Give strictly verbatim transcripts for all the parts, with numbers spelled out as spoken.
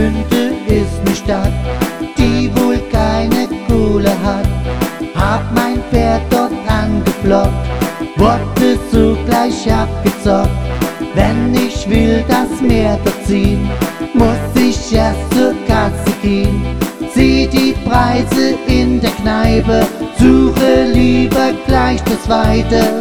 Travemünde ist ne Stadt, die wohl keine Kohle hat. Hab mein Pferd dort angeflockt, wurde sogleich abgezockt. Wenn ich will das Meer dort ziehen, muss ich erst zur Kasse gehen. Sieh die Preise in der Kneipe, suche lieber gleich das Weite.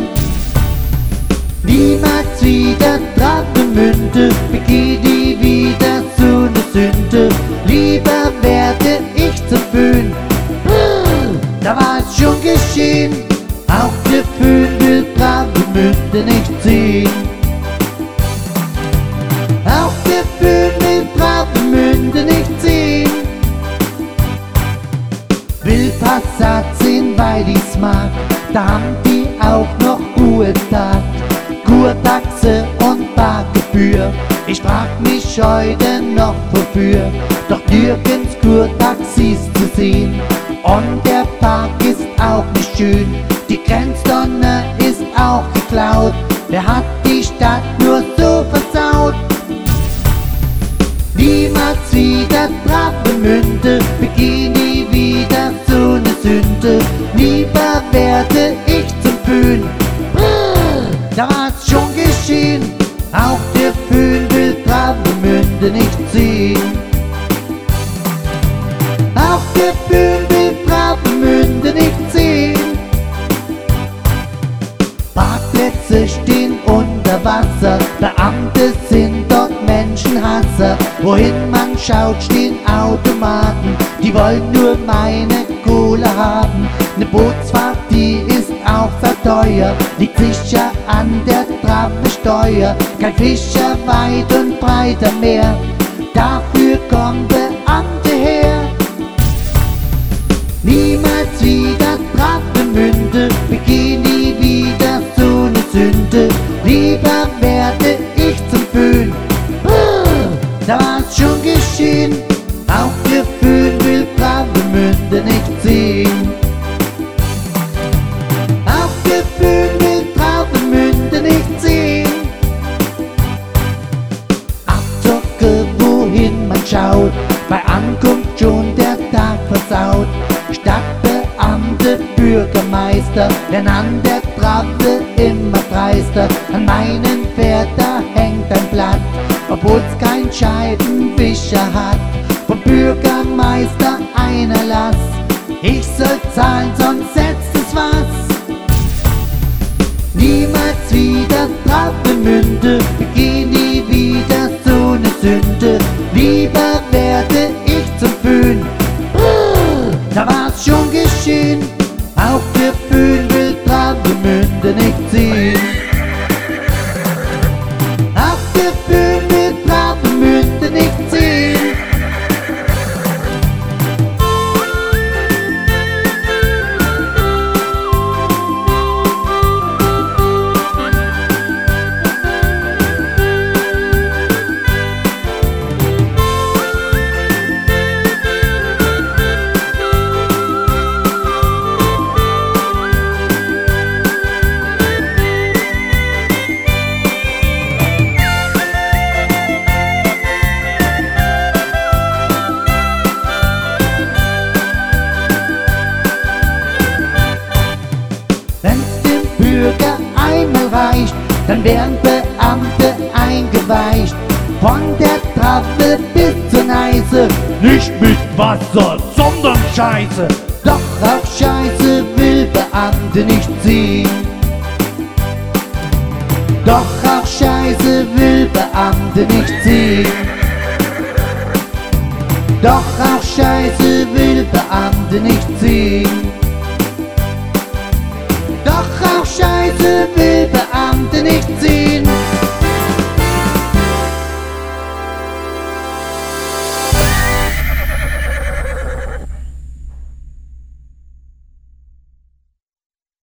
Niemals wieder Travemünde, begeh nie wieder so ne Sünde. Lieber werde ich zum Föhn, da war es schon geschehen. Auch der Föhn will Travemünde nicht sehen. Auch der Föhn will Travemünde nicht sehen. Will Passat sehen, weil ich's mag, da haben die auch noch Ruhetag. Kurtaxe und Parkgebühr, ich frag mich heute noch wofür. Doch nirgends Kurtaxis zu sehen und der Park ist auch nicht schön. Die Grenzdonner ist auch geklaut, wer hat die Stadt nur so versaut? Niemals wieder Travemünde, begeh nie wieder so ne Sünde. Lieber werde ich zum Föhn, da war's schon geschehen. Auch der Föhn will Travemünde nicht sehen. Auch der Föhn will Travemünde nicht sehen. Parkplätze stehen unter Wasser, Beamte sind dort Menschenhasser. Wohin man schaut, stehen Automaten, die wollen nur meine Kohle haben. Ne Bootsfahrt, die ist auch sehr teuer, liegt sicher an der Travesteuer. Kein Fischer weit und breit am Meer, dafür kommen Beamte her. Niemals wieder Travemünde, begeh nie wieder so ne Sünde. Lieber werde ich zum Föhn, da war's schon geschehen. Auch der Föhn will Travemünde nicht sehen. Auch der Föhn will Travemünde nicht sehen. Abzocke, wohin man schaut, bei Ankunft schon der Tag versaut. Stadtbeamte, Bürgermeister werden an der Trave immer dreister. An meinem Pferd, da hängt ein Blatt, obwohl's kein Scheibenwischer hat. Vom Bürgermeister ein Erlass, ich soll zahlen, sonst setzt es was. Niemals wieder Travemünde, begeh nie wieder so ne Sünde. Lieber werde ich zum Föhn, da war's schon geschehen. Auch der Föhn will Travemünde nicht sehen. Auch der Föhn will Travemünde nicht sehen. Einmal reicht, dann werden Beamte eingeweicht. Von der Trave bis zur Neiße, Nicht mit Wasser, sondern Scheiße. doch auch Scheiße will Beamte nicht sehen. Doch auch Scheiße will Beamte nicht sehen. Doch auch Scheiße will Beamte nicht sehen. Doch auch Scheiße will